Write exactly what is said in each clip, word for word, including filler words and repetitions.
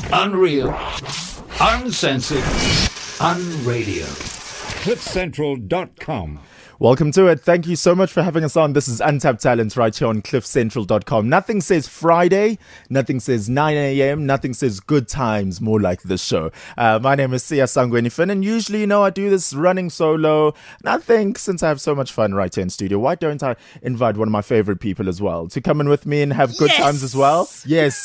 Unreal, uncensored, unradio. cliff central dot com. Welcome to it. Thank you so much for having us on. This is Untapped Talent right here on cliff central dot com. Nothing says Friday, nothing says nine a.m., nothing says good times, more like this show. Uh, my name is Sia Sangweni Finn, and usually, you know, I do this running solo. And I think since I have so much fun right here in studio, why don't I invite one of my favorite people as well to come in with me and have good Yes! times as well? Yes.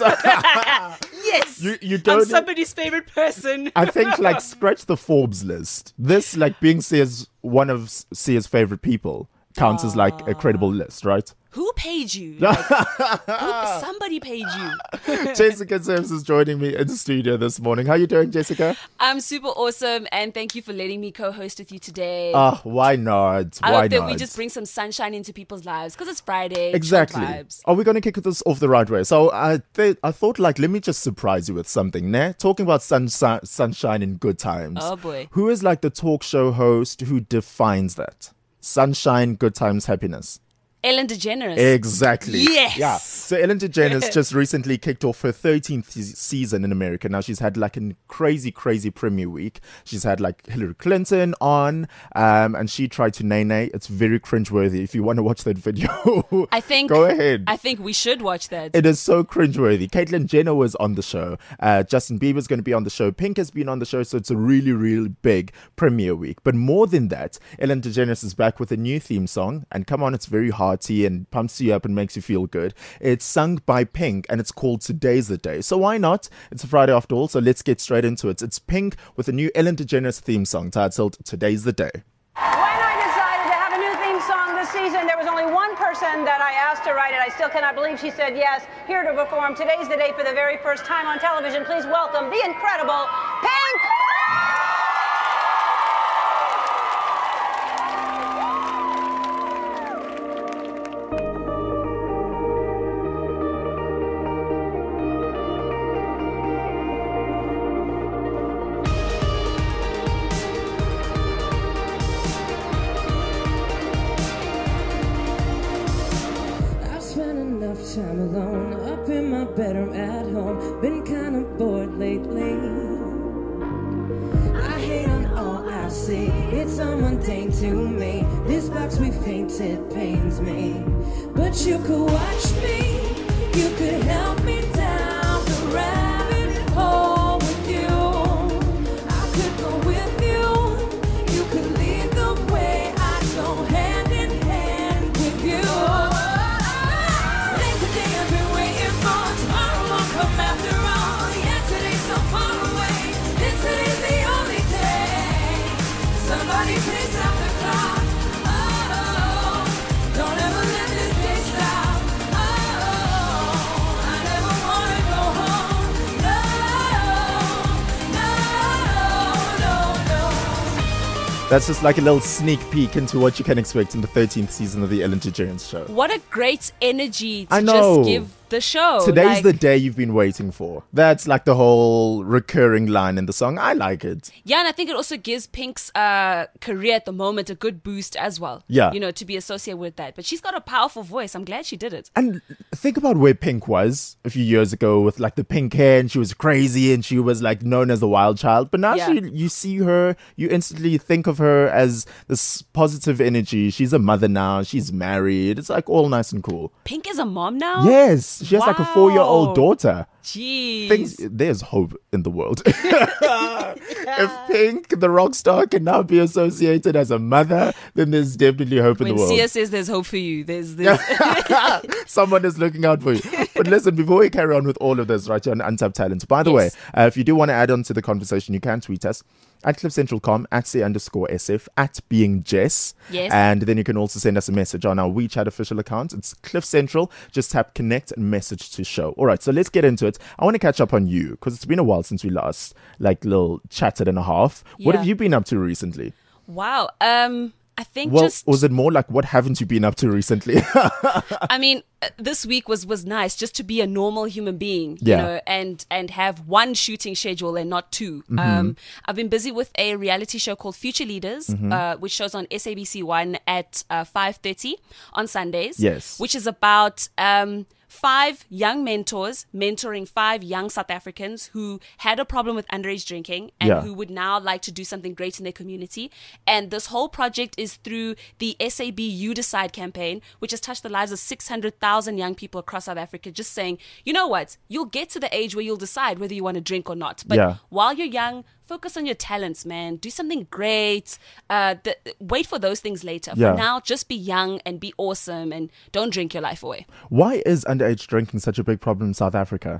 Yes, You- you don't- I'm somebody's favorite person. I think, like, scratch the Forbes list. This, like, being Sia's one of Sia's favorite people counts as, like, a credible list, right? Who paid you? Like, who, somebody paid you. Jessica Sims is joining me in the studio this morning. How you doing, Jessica? I'm super awesome, and thank you for letting me co-host with you today. Ah, why not? I Why hope that not? we just bring some sunshine into people's lives because it's Friday. chill Exactly. vibes. Are we going to kick this off the right way? So I th- I thought, like, let me just surprise you with something, ne? Talking about sunshine, sunshine and good times. Oh, boy. Who is, like, the talk show host who defines that? Sunshine, good times, happiness. Ellen DeGeneres. Exactly. Yes. Yeah. So Ellen DeGeneres just recently kicked off her thirteenth se- season in America. Now she's had like a crazy, crazy premiere week. She's had like Hillary Clinton on, um, and she tried to nay-nay. It's very cringeworthy. If you want to watch that video, I think. go ahead. I think we should watch that. It is so cringeworthy. Caitlyn Jenner was on the show. Uh, Justin Bieber's going to be on the show. Pink has been on the show. So it's a really, really big premiere week. But more than that, Ellen DeGeneres is back with a new theme song. And come on, it's very hearty and pumps you up and makes you feel good. It's sung by Pink and it's called Today's the Day. So why not? It's a Friday after all. So let's get straight into it. It's Pink with a new Ellen DeGeneres theme song titled Today's the Day. When I decided to have a new theme song this season, there was only one person that I asked to write it. I still cannot believe she said yes. Here to perform Today's the Day for the very first time on television. Please welcome the incredible Pink! I've spent enough time alone, up in my bedroom at home. Been kinda bored lately. I hate on all I see, it's so mundane to me. This box we painted pains me. But you could watch me, you could help me down the rabbit hole with you. I could go with you, you could lead the way. I go hand in hand with you. Today's the day I've been waiting for. Tomorrow won't come after all. Yesterday's so far away. This today's the only day. Somebody please stop the clock. Oh, don't ever let this day stop. Oh, I never wanna go home. No, no, no, no. That's just like a little sneak peek into what you can expect in the thirteenth season of the Ellen DeGeneres show. What a great energy to I know. just give the show. Today's Like, the day you've been waiting for. That's like the whole recurring line in the song. I like it. Yeah, and I think it also gives Pink's uh, career at the moment a good boost as well. Yeah. You know, to be associated with that. But she's got a powerful voice. I'm glad she did it. And think about where Pink was a few years ago with like the pink hair, and she was crazy and she was like known as the wild child. But now Yeah. she, you see her, you instantly think of her as this positive energy. She's a mother now. She's married. It's like all nice and cool. Pink is a mom now? Yes. She has like a four year Wow. old daughter. Jeez. Things, there's hope in the world. If Pink, the rock star, can now be associated as a mother, then there's definitely hope in when the world. Sia says there's hope for you, there's this. Someone is looking out for you. But listen, before we carry on with all of this right here on Untapped Talent, by the Yes. way, uh, if you do want to add on to the conversation, you can tweet us at cliff central dot com, at C underscore SF, at being Jess. Yes. And then you can also send us a message on our WeChat official account. It's Cliff Central. Just tap connect and message to show. All right, so let's get into it. I want to catch up on you because it's been a while since we last like little chatted and a half. What Yeah. have you been up to recently? Wow. Um, I think Well, just, was it more like what haven't you been up to recently? I mean, uh, this week was was nice just to be a normal human being, Yeah. you know, and and have one shooting schedule and not two. Mm-hmm. Um, I've been busy with a reality show called Future Leaders, Mm-hmm. uh, which shows on S A B C One at uh, five thirty on Sundays. Yes. which is about um. five young mentors mentoring five young South Africans who had a problem with underage drinking and Yeah. who would now like to do something great in their community. And this whole project is through the S A B You Decide campaign, which has touched the lives of six hundred thousand young people across South Africa, just saying, you know what, you'll get to the age where you'll decide whether you want to drink or not. But Yeah. while you're young, focus on your talents, man. Do something great. Uh, the, wait for those things later. Yeah. For now, just be young and be awesome and don't drink your life away. Why is underage drinking such a big problem in South Africa?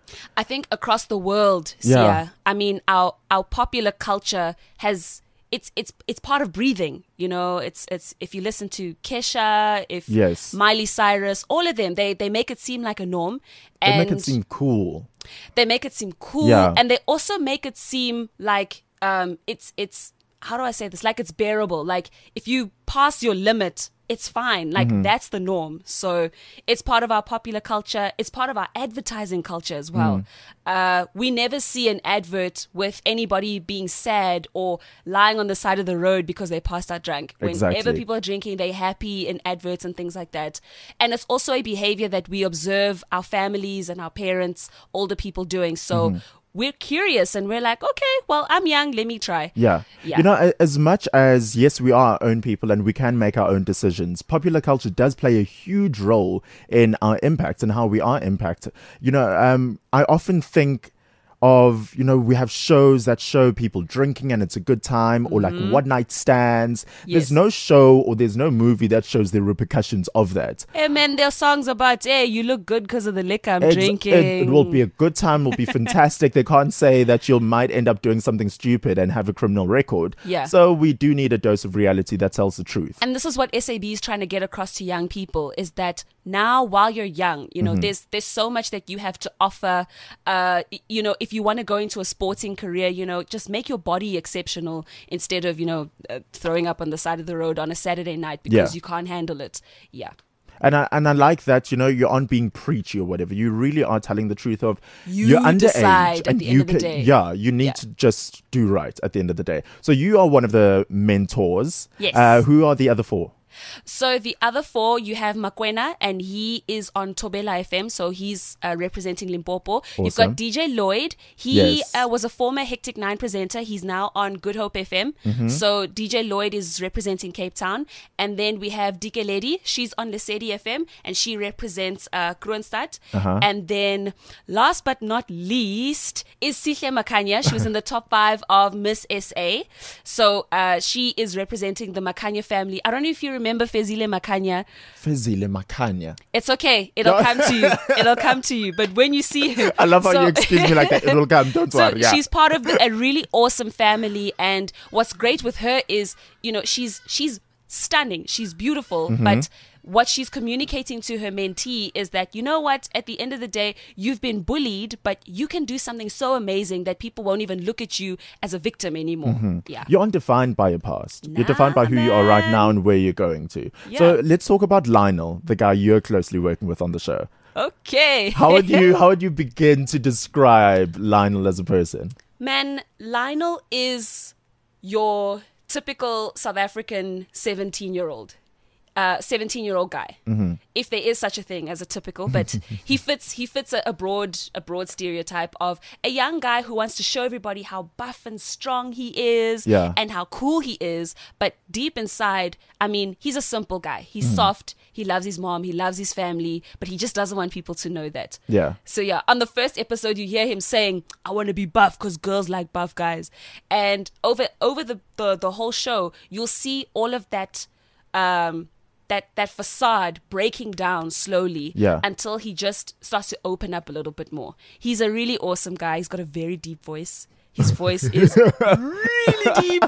I think across the world, Yeah. Sia, I mean, our our popular culture has it's it's it's part of breathing. You know, it's it's if you listen to Kesha, if Yes. Miley Cyrus, all of them, they they make it seem like a norm, They and make it seem cool. they make it seem cool, Yeah. and they also make it seem like um it's it's how do I say this? Like it's bearable. Like if you pass your limit, it's fine. Like Mm-hmm. that's the norm. So it's part of our popular culture. It's part of our advertising culture as well. Mm. Uh, we never see an advert with anybody being sad or lying on the side of the road because they passed out drunk. Whenever Exactly. people are drinking, they're happy in adverts and things like that. And it's also a behavior that we observe our families and our parents, older people doing. So Mm-hmm. we're curious and we're like, okay, well, I'm young. Let me try. Yeah. Yeah. You know, a- as much as, yes, we are our own people and we can make our own decisions, popular culture does play a huge role in our impact and how we are impacted. You know, um, I often think of, you know, we have shows that show people drinking and it's a good time, or like one night stands. There's Yes. no show or there's no movie that shows the repercussions of that. Hey, man, there are songs about, hey, you look good because of the liquor I'm Ex- drinking. It, it will be a good time, will be fantastic. They can't say that you might end up doing something stupid and have a criminal record. Yeah. So we do need a dose of reality that tells the truth. And this is what S A B is trying to get across to young people, is that now while you're young, you know, there's there's so much that you have to offer. Uh, y- you know, if you want to go into a sporting career, you know, just make your body exceptional instead of, you know, uh, throwing up on the side of the road on a Saturday night because Yeah. you can't handle it. Yeah. And I and I like that, you know, you aren't being preachy or whatever. You really are telling the truth of You you're underage decide at and the you end of the can, day. yeah, you need Yeah. to just do right at the end of the day. So you are one of the mentors. Yes. Uh, who are the other four? So the other four, you have Makwena, and he is on Tobela F M, so he's uh, representing Limpopo. You've Awesome. got D J Lloyd. He Yes. uh, was a former Hectic Nine presenter. He's now on Good Hope F M. Mm-hmm. So D J Lloyd is representing Cape Town. And then we have Dike Lady. She's on Lesedi F M, and she represents uh, Kroonstad. Uh-huh. And then last but not least is Sihle Makanya. She was in the top five of Miss S A. So uh, she is representing the Makanya family. I don't know if you remember Fezile Makanya. Fizile Makanya. It's okay. It'll come to you. It'll come to you. But when you see her, I love how so- you excuse me like that. It will come. Don't So worry. Yeah. she's part of the, a really awesome family, and what's great with her is, you know, she's she's stunning. She's beautiful, Mm-hmm. but what she's communicating to her mentee is that, you know what, at the end of the day, you've been bullied, but you can do something so amazing that people won't even look at you as a victim anymore. Mm-hmm. Yeah. You aren't defined by your past. You're defined by Nah, who you are right man. now and where you're going to. Yeah. So let's talk about Lionel, the guy you're closely working with on the show. Okay. How would you how would you begin to describe Lionel as a person? Man, Lionel is your typical South African seventeen-year-old. Uh, seventeen-year-old guy, Mm-hmm. if there is such a thing as a typical, but he fits he fits a, a broad a broad stereotype of a young guy who wants to show everybody how buff and strong he is, Yeah. and how cool he is. But deep inside, I mean, he's a simple guy. He's Mm-hmm. soft. He loves his mom. He loves his family, but he just doesn't want people to know that. Yeah. So yeah, on the first episode, you hear him saying, "I want to be buff because girls like buff guys," and over over the, the the whole show, you'll see all of that. Um, that that facade breaking down slowly Yeah. until he just starts to open up a little bit more. He's a really awesome guy. He's got a very deep voice. His voice is really deep.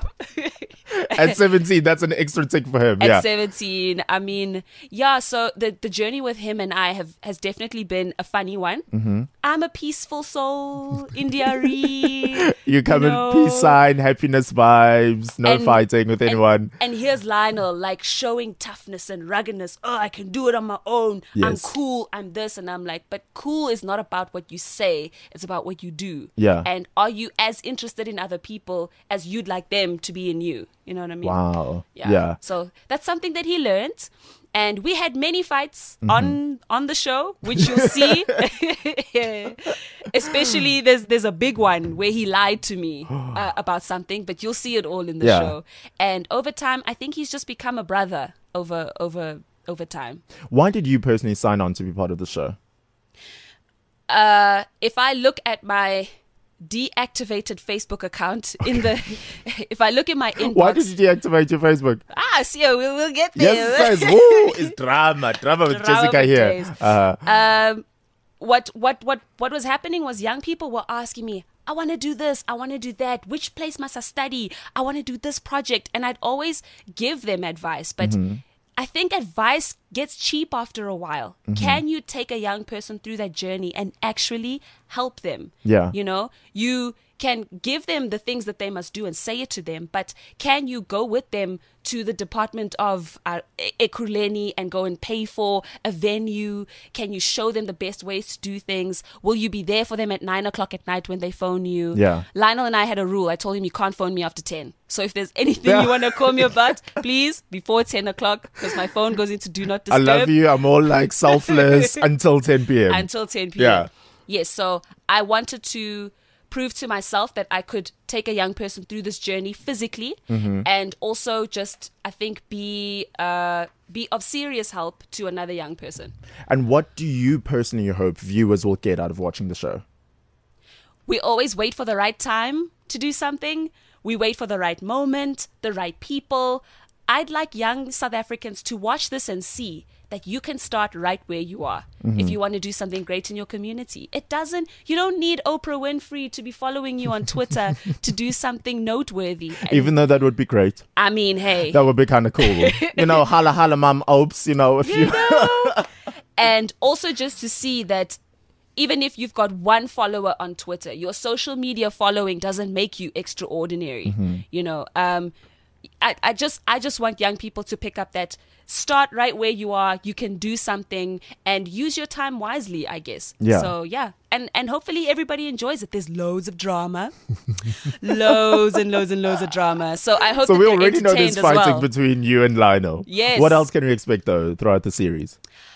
At seventeen, that's an extra tick for him. At yeah. seventeen, I mean, yeah, so the, the journey with him and I have has definitely been a funny one. Mm-hmm. I'm a peaceful soul, India-ree. You come know. in peace sign, happiness vibes, no And- fighting with anyone. And, and here's Lionel, like showing toughness and ruggedness. Oh, I can do it on my own. I'm Yes. cool. I'm this. And I'm like, but cool is not about what you say. It's about what you do. Yeah. And are you as interested in other people as you'd like them to be in you? You know what I mean? Wow. Yeah. Yeah. So that's something that he learned. And we had many fights mm-hmm. on on the show, which you'll see. Especially there's there's a big one where he lied to me uh, about something, but you'll see it all in the Yeah. show. And over time, I think he's just become a brother over over over time. Why did you personally sign on to be part of the show? Uh, if I look at my deactivated Facebook account in the, if I look in my inbox, Why did you deactivate your Facebook? ah, see, we'll, we'll get there. Yes, guys. Woo, it's drama. Drama with Drama Jessica with here. days. Uh, Um, what what what what was happening was young people were asking me, I want to do this, I want to do that. Which place must I study? I want to do this project, and I'd always give them advice, but. Mm-hmm. I think advice gets cheap after a while. Mm-hmm. Can you take a young person through that journey and actually help them? Yeah. You know, you can give them the things that they must do and say it to them, but can you go with them to the Department of uh, Ekurhuleni and go and pay for a venue? Can you show them the best ways to do things? Will you be there for them at nine o'clock at night when they phone you? Yeah. Lionel and I had a rule. I told him you can't phone me after ten. So if there's anything you want to call me about, please, before ten o'clock, because my phone goes into do not I disturb. love you. I'm all like selfless until ten p.m. Until ten p.m. Yeah. Yes, so I wanted to prove to myself that I could take a young person through this journey physically Mm-hmm. and also just, I think, be uh, be of serious help to another young person. And what do you personally hope viewers will get out of watching the show? We always wait for the right time to do something. We wait for the right moment, the right people. I'd like young South Africans to watch this and see that you can start right where you are Mm-hmm. if you want to do something great in your community. It doesn't, you don't need Oprah Winfrey to be following you on Twitter to do something noteworthy. And, Even though that would be great. I mean, hey. That would be kind of cool. You know, holla holla mom opes, you know, if you... you know? And also just to see that even if you've got one follower on Twitter, your social media following doesn't make you extraordinary. Mm-hmm. You know, um, I, I just I just want young people to pick up that start right where you are. You can do something and use your time wisely, I guess. Yeah. So yeah, and and hopefully everybody enjoys it. There's loads of drama, loads and loads and loads of drama. So I hope So that we they're already know entertained there's as fighting well. between you and Lionel. Yes. What else can we expect, though, throughout the series?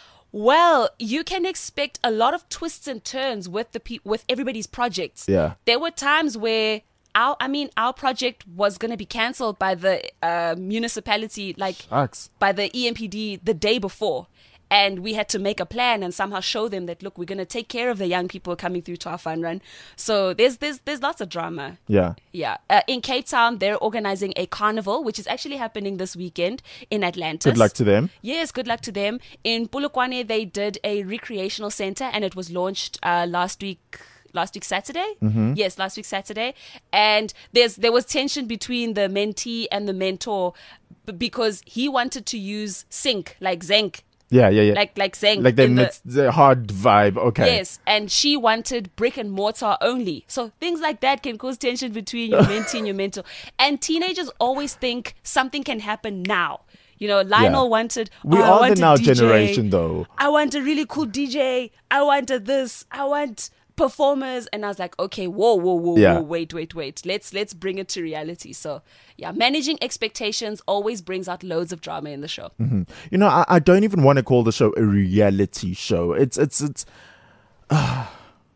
Well, you can expect a lot of twists and turns with the pe- with everybody's projects. Yeah. There were times where our, I mean, our project was going to be cancelled by the uh, municipality, like Shucks. by the E M P D the day before. And we had to make a plan and somehow show them that, look, we're going to take care of the young people coming through to our fun run. So there's there's there's lots of drama. Yeah. Yeah. Uh, in Cape Town, they're organizing a carnival, which is actually happening this weekend in Atlantis. Good luck to them. Yes, good luck to them. In Polokwane, they did a recreational center and it was launched uh, last week. Last week Saturday, Mm-hmm. yes, last week Saturday, and there's there was tension between the mentee and the mentor b- because he wanted to use sync like Zenk, Yeah, yeah, yeah. like like Zenk, Like they in the- mix the hard vibe. Okay. Yes, and she wanted brick and mortar only. So things like that can cause tension between your mentee and your mentor. And teenagers always think something can happen now. You know, Lionel Yeah. wanted. We oh, I are want the a now D J. generation, though. I want a really cool D J. I wanted this. I want performers. And I was like, okay, whoa, whoa, whoa, Yeah. whoa, wait, wait, wait. Let's let's bring it to reality. So yeah, managing expectations always brings out loads of drama in the show. Mm-hmm. You know, I, I don't even want to call the show a reality show. It's it's it's. Uh,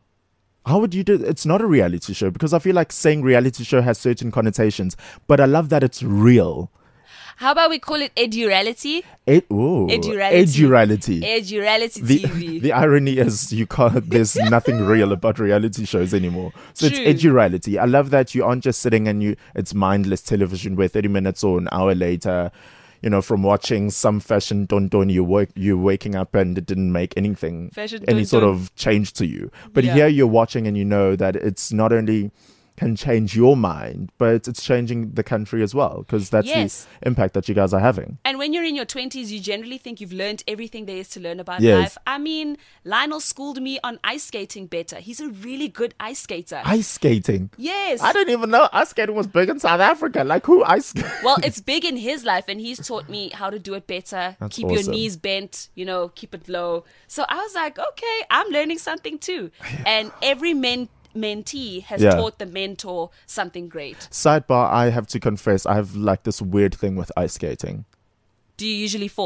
how would you do? It's not a reality show because I feel like saying reality show has certain connotations, but I love that it's real. How about we call it edurality? Ed, ooh, Edurality. edurality. Edurality The, T V. the irony is you can't. There's nothing real about reality shows anymore. So True. it's edurality. I love that you aren't just sitting and you. It's mindless television where thirty minutes or an hour later, you know, from watching some fashion don don, you work you're waking up and it didn't make anything Fashion any don sort don. of change to you. But Yeah. here you're watching and you know that it's not only can change your mind, but it's changing the country as well because that's Yes. the impact that you guys are having. And when you're in your twenties, you generally think you've learned everything there is to learn about Yes. life. I mean, Lionel schooled me on ice skating better. He's a really good ice skater. Ice skating. yes. I didn't even know ice skating was big in South Africa. Like who ice? Well, it's big in his life, and he's taught me how to do it better. That's keep your awesome. knees bent, you know, keep it low. So I was like, okay, I'm learning something too. And every men- mentee has Yeah. taught the mentor something great. Sidebar: I have to confess, I have like this weird thing with ice skating. Do you usually fall?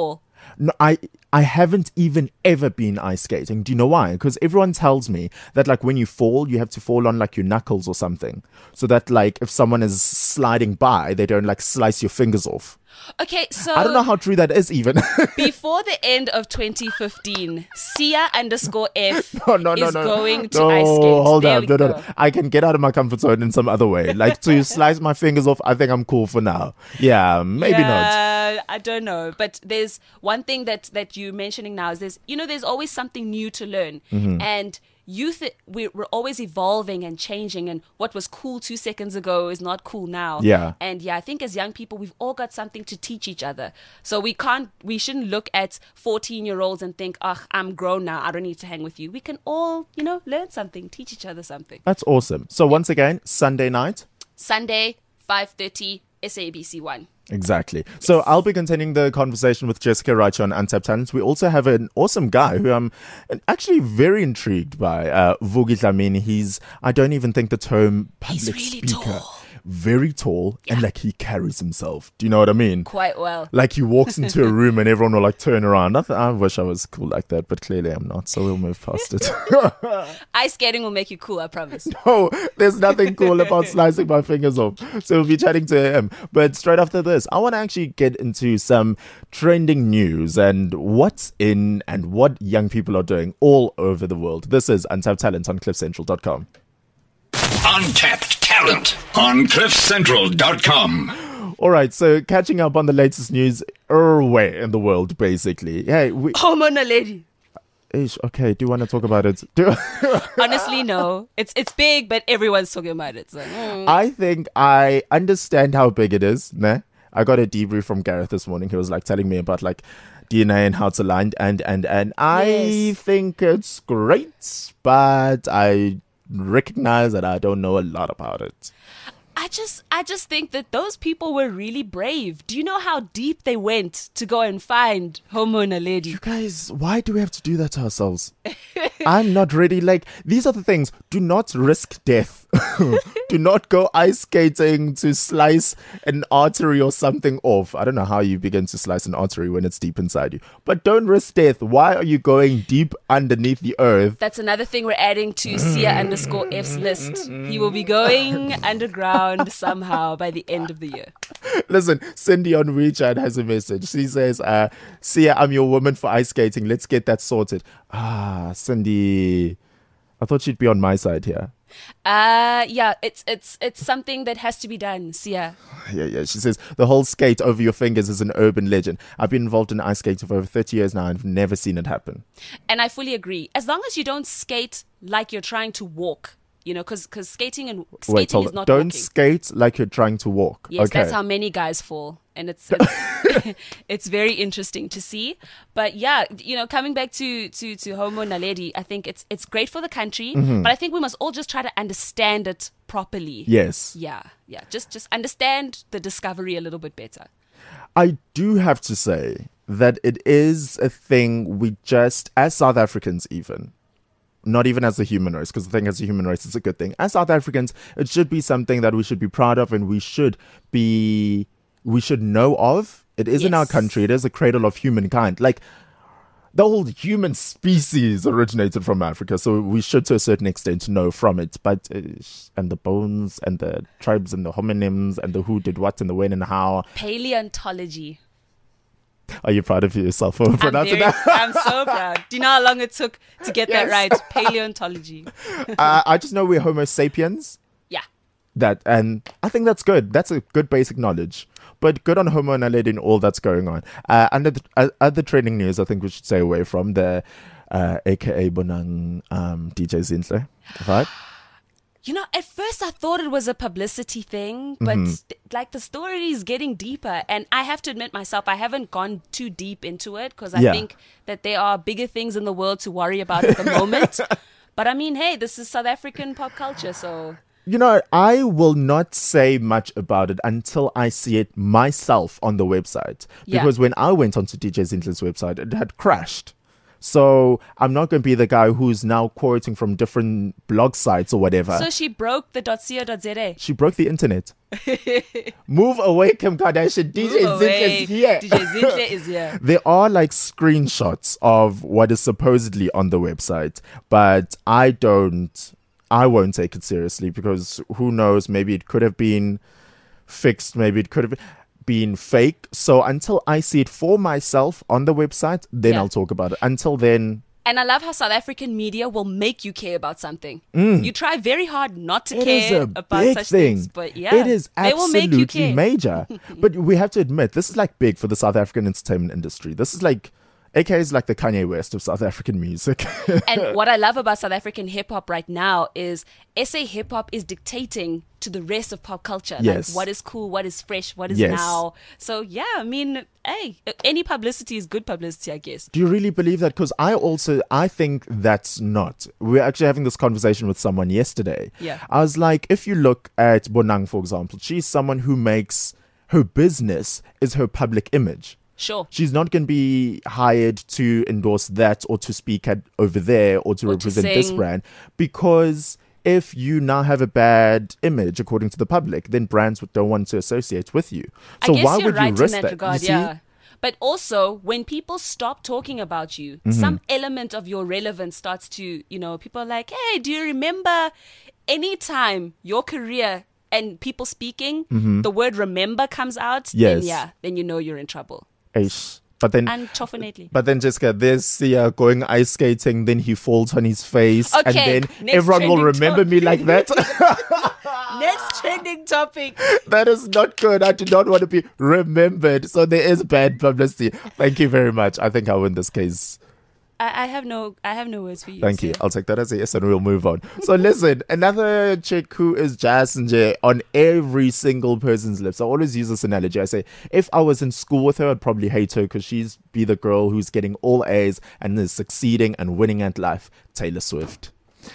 No, I I haven't even ever been ice skating. Do you know why? Because everyone tells me that like when you fall, you have to fall on like your knuckles or something, so that like if someone is sliding by, they don't like slice your fingers off. Okay, so I don't know how true that is even. before the end of twenty fifteen, Sia underscore F no, no, no, is no. going to no, ice skate. Hold there on, we no, no, go. no. I can get out of my comfort zone in some other way. Like to slice my fingers off, I think I'm cool for now. Yeah, maybe not. Yeah, I don't know. But there's one thing that, that you're mentioning now is there's, you know, there's always something new to learn. Mm-hmm. And youth, we're, we're always evolving and changing. And what was cool two seconds ago is not cool now. Yeah. And yeah, I think as young people, we've all got something to teach each other. So we can't, we shouldn't look at fourteen year olds and think, oh, I'm grown now. I don't need to hang with you. We can all, you know, learn something, teach each other something. That's awesome. So once again, Sunday night. Sunday, five thirty, S A B C one. Exactly. So I'll be continuing the conversation with Jessica Raichi on Untapped Talents. We also have an awesome guy who I'm actually very intrigued by, uh, Vugi Dlamini. He's, I don't even think the term public He's really speaker. tall. Very tall, and like he carries himself. Do you know what I mean? Quite well. Like he walks into a room and everyone will like turn around. I, th- I wish I was cool like that, but clearly I'm not. So we'll move past it. Ice skating will make you cool, I promise. Oh, there's nothing cool about slicing my fingers off. So we'll be chatting to him. But straight after this, I want to actually get into some trending news and what's in and what young people are doing all over the world. This is Untapped Talent on cliff central dot com. Untapped Talent on cliff central dot com. All right, so catching up on the latest news everywhere in the world, basically. Hey, we... Hormone lady. Ish, okay, do you want to talk about it? Do... Honestly, no. It's it's big, but everyone's talking about it. So, mm. I think I understand how big it is. Nah? I got a debrief from Gareth this morning. He was like telling me about like D N A and how it's aligned, and and and I Yes. think it's great, but I recognize that I don't know a lot about it. I just I just think that those people were really brave. Do you know how deep they went to go and find hormone lady? You guys, why do we have to do that to ourselves? I'm not ready. Like, these are the things. Do not risk death. Do not go ice skating to slice an artery or something off. I don't know how you begin to slice an artery when it's deep inside you. But don't risk death. Why are you going deep underneath the earth? That's another thing we're adding to Sia underscore F's list. He will be going underground somehow by the end of the year. Listen, Cindy on WeChat has a message. She says, uh, Sia, I'm your woman for ice skating. Let's get that sorted. Ah, Cindy. I thought she'd be on my side here. Uh yeah, it's it's it's something that has to be done, Sia. Yeah, yeah. She says, the whole skate over your fingers is an urban legend. I've been involved in ice skating for over thirty years now and I've never seen it happen. And I fully agree. As long as you don't skate like you're trying to walk, you know, because because skating and skating Wait, hold is on. not Don't walking. skate like you're trying to walk. Yes, okay. that's how many guys fall, and it's it's, it's very interesting to see. But yeah, you know, coming back to to to Homo Naledi, I think it's it's great for the country, Mm-hmm. but I think we must all just try to understand it properly. Yes. Yeah, yeah. Just just understand the discovery a little bit better. I do have to say that it is a thing we just, as South Africans even, not even as a human race, because the thing as a human race is a good thing. As South Africans, it should be something that we should be proud of and we should be, we should know of. It is in our Yes. country. It is a cradle of humankind. Like, the whole human species originated from Africa, so we should to a certain extent know from it. But, uh, and the bones and the tribes and the homonyms and the who did what and the when and how. Paleontology. Are you proud of yourself for I'm, pronouncing very, that? I'm so proud. Do you know how long it took to get that Yes. right? Paleontology. uh, I just know we're Homo sapiens. Yeah. That, and I think that's good. That's a good basic knowledge. But good on Homo Naledi and all that's going on. Uh, under the, uh, other trending news, I think we should stay away from the uh, A K A Bonang um, D J Zinhle, right? You know, at first I thought it was a publicity thing, but Mm-hmm. st- like the story is getting deeper. And I have to admit myself, I haven't gone too deep into it because I Yeah. think that there are bigger things in the world to worry about at the moment. But I mean, hey, this is South African pop culture, so You know, I will not say much about it until I see it myself on the website. Yeah. Because when I went onto D J Zinhle's website, it had crashed. So I'm not going to be the guy who's now quoting from different blog sites or whatever. So she broke the .co.za. She broke the internet. Move away, Kim Kardashian. D J Move Zinhle away. is here. D J Zinhle is here. There are like screenshots of what is supposedly on the website, but I don't, I won't take it seriously because who knows, maybe it could have been fixed, maybe it could have been fake. So until I see it for myself on the website, then Yeah. I'll talk about it. Until then, And I love how South African media will make you care about something. You try very hard not to Mm. it is care a about big such thing. things, but yeah, it is they will make you absolutely care. major. But we have to admit, this is like big for the South African entertainment industry. This is like, A K is like the Kanye West of South African music. And what I love about South African hip hop right now is S A hip hop is dictating to the rest of pop culture. Yes. Like what is cool, what is fresh, what is Yes. now. So yeah, I mean, hey, any publicity is good publicity, I guess. Do you really believe that? Because I also, I think that's not. We're actually having this conversation with someone yesterday. Yeah. I was like, if you look at Bonang, for example, she's someone who makes, her business is her public image. Sure. She's not going to be hired to endorse that or to speak at over there or to Or to represent this sing. brand, because if you now have a bad image according to the public, then brands would- don't want to associate with you. So I guess why you're would right you risk in that, that? regard, you see? yeah. But also, when people stop talking about you, Mm-hmm. some element of your relevance starts to, you know, people are like, hey, do you remember anytime your career and people speaking, the word remember comes out, Mm-hmm. Yes. then yeah, then you know you're in trouble. Eish. But then, Unfortunately. but then Jessica, there's Sia going ice skating, then he falls on his face, and Okay, then next everyone will trending remember me like that. Next trending topic. That is not good. I do not want to be remembered. So there is bad publicity. Thank you very much. I think I'll win this case. I, I have no I have no words for you. Thank you. Sia. I'll take that as a yes and we'll move on. So listen, another chick who is Jazz and Jay on every single person's lips. I always use this analogy. I say, if I was in school with her, I'd probably hate her because she's be the girl who's getting all A's and is succeeding and winning at life. Taylor Swift.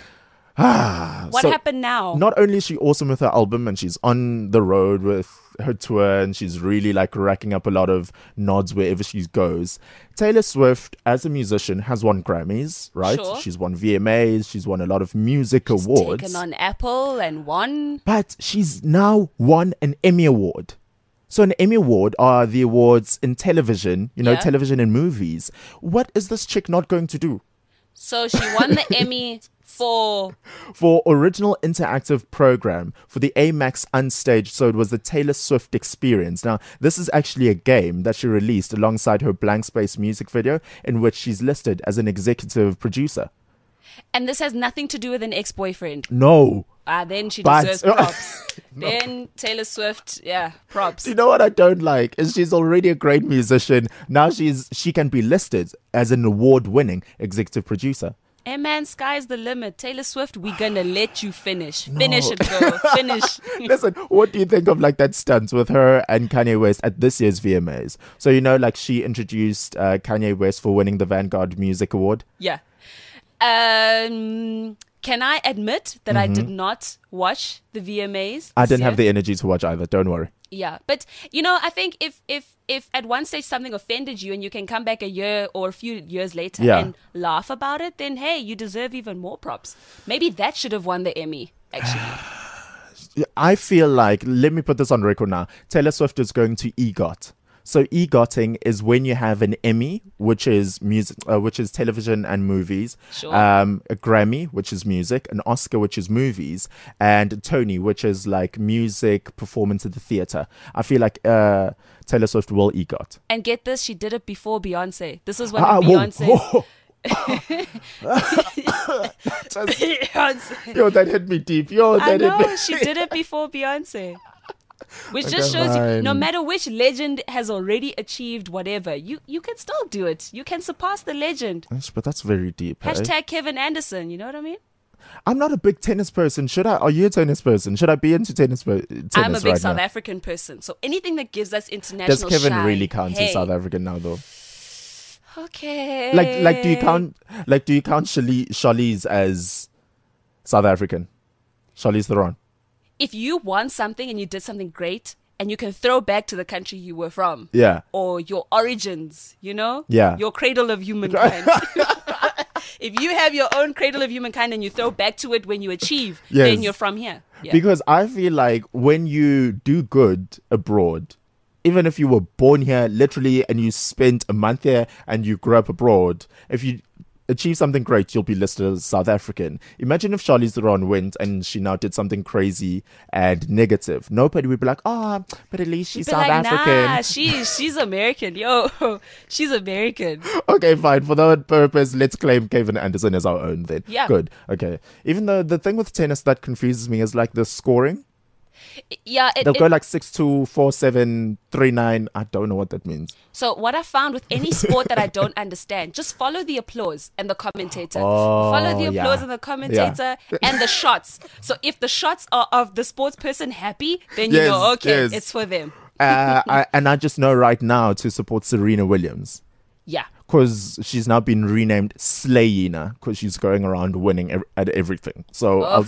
Ah, What so happened now? Not only is she awesome with her album and she's on the road with her tour and she's really like racking up a lot of nods wherever she goes. Taylor Swift, as a musician, has won Grammys, right? Sure. She's won V M As, she's won a lot of music awards. Taken on Apple and won. But she's now won an Emmy Award. So an Emmy Award are the awards in television, you know, Yeah. television and movies. What is this chick not going to do? So she won the Emmy for For original interactive program for the Amax Unstaged, so it was the Taylor Swift Experience. Now, this is actually a game that she released alongside her Blank Space music video, in which she's listed as an executive producer. and this has nothing to do with an ex-boyfriend. No. Ah, then she But- deserves props. Then Taylor Swift, yeah, props. You know what I don't like is she's already a great musician. Now she's she can be listed as an award-winning executive producer. Hey man, sky's the limit. Taylor Swift, we're gonna let you finish. Finish it, girl. Finish. Listen, what do you think of like that stunt with her and Kanye West at this year's V M As? So you know, like she introduced uh, Kanye West for winning the Vanguard Music Award. Yeah. Um, can I admit that I did not watch the V M As? Mm-hmm. I this didn't have year? the energy to watch either. Don't worry. Yeah, but you know, I think if if if at one stage something offended you and you can come back a year or a few years later Yeah. and laugh about it, then hey, you deserve even more props. Maybe that should have won the Emmy. Actually, I feel like, let me put this on record now. Taylor Swift is going to EGOT. So EGOTing is when you have an Emmy, which is music, uh, which is television and movies, Sure. um, a Grammy, which is music, an Oscar, which is movies, and a Tony, which is like music performance at the theater. I feel like uh, Taylor Swift will EGOT. and get this, she did it before Beyonce. This was one Ah, of whoa, Beyonce's. whoa. Beyonce. Yo, that hit me deep. Yo, I that hit me. know she did it before Beyonce. Which just Okay, shows you, no fine. matter which legend has already achieved whatever, you you can still do it. You can surpass the legend. Gosh, but that's very deep. Hey? Hashtag Kevin Anderson. You know what I mean? I'm not a big tennis person. Should I? Are you a tennis person? Should I be into tennis? Po- tennis I'm a big right South now? African person, so anything that gives us international. Does Kevin shine, really count hey, as South African now, though? Okay. Like, like, do you count? Like, do you count Shali- Charlize as South African? Charlize Theron. If you want something and you did something great, and you can throw back to the country you were from, Yeah. or your origins, you know, Yeah. your cradle of humankind. if you have your own cradle of humankind and you throw back to it when you achieve, Yes. then you're from here. Yeah. Because I feel like when you do good abroad, even if you were born here literally and you spent a month here and you grew up abroad, if you achieve something great, you'll be listed as South African. Imagine if Charlize Theron went and she now did something crazy and negative. Nobody would be like, oh, but at least she's Be South like, African. nah, she, she's American. Yo, she's American. Okay, fine. For that purpose, let's claim Kevin Anderson as our own then. Yeah. Good. Okay. Even though the thing with tennis that confuses me is like the scoring. Yeah, it, They'll it- go like six two, four seven, three nine. I don't know what that means. So what I found with any sport that I don't understand, just follow the applause and the commentator. Oh, follow the yeah. applause and the commentator and the shots. So if the shots are of the sports person happy, then you Yes, know, okay, yes. it's for them. uh, I, and I just know right now to support Serena Williams. Yeah. Because she's now been renamed Slayina because she's going around winning ev- at everything. So I'll,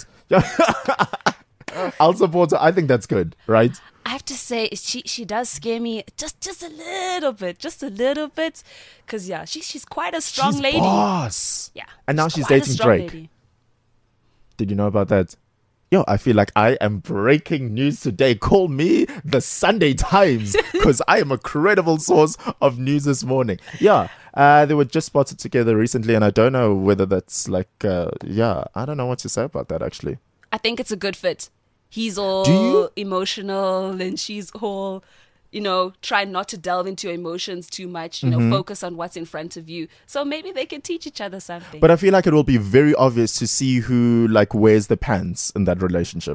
I'll support her. I think that's good, right? I have to say, she she does scare me just just a little bit, just a little bit, because yeah, she she's quite a strong she's lady. boss. Yeah, And now she's quite a dating strong Drake. lady. Did you know about that? Yo, I feel like I am breaking news today. Call me the Sunday Times because I am a credible source of news this morning. Yeah, uh, they were just spotted together recently, and I don't know whether that's like, uh, yeah, I don't know what to say about that actually. I think it's a good fit. He's all you? emotional and she's all, you know, try not to delve into your emotions too much, you Mm-hmm. know, focus on what's in front of you. So maybe they can teach each other something. But I feel like it will be very obvious to see who like wears the pants in that relationship.